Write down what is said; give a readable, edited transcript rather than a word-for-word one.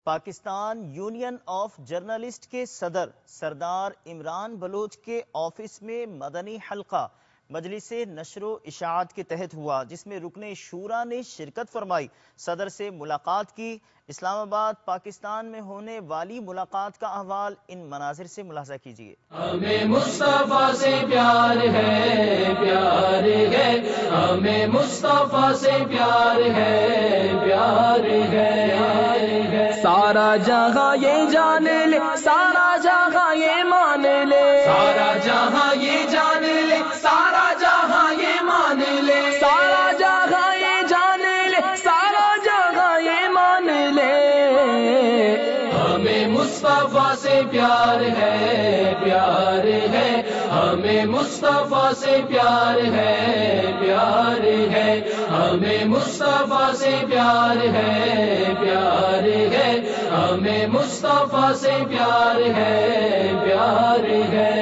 Pakistan union of journalist کے صدر سردار عمران بلوچ کے آفس میں مدنی حلقہ مجلس نشر و اشاعت کے تحت ہوا، جس میں رکن شورا نے شرکت فرمائی، صدر سے ملاقات کی۔ اسلام آباد پاکستان میں ہونے والی ملاقات کا احوال ان مناظر سے ملاحظہ کیجیے۔ ہمیں مصطفیٰ سے پیار ہے، پیار ہے، ہمیں مصطفیٰ سے پیار ہے، پیار ہے، سارا جہاں یہ جان لے، سارا جہاں یہ مان لے، سارا جہاں یہ جان لے، سارا جہاں یہ مان لے، سارا جہاں یہ جان لے، سارا جہاں یہ مان لے، ہمیں مصطفیٰ سے پیار ہے، پیار ہے، ہمیں مصطفیٰ سے پیار ہے، پیار ہے، ہمیں مصطفیٰ سے پیار ہے، پیار ہے، ہمیں مصطفیٰ سے پیار ہے، پیار ہے۔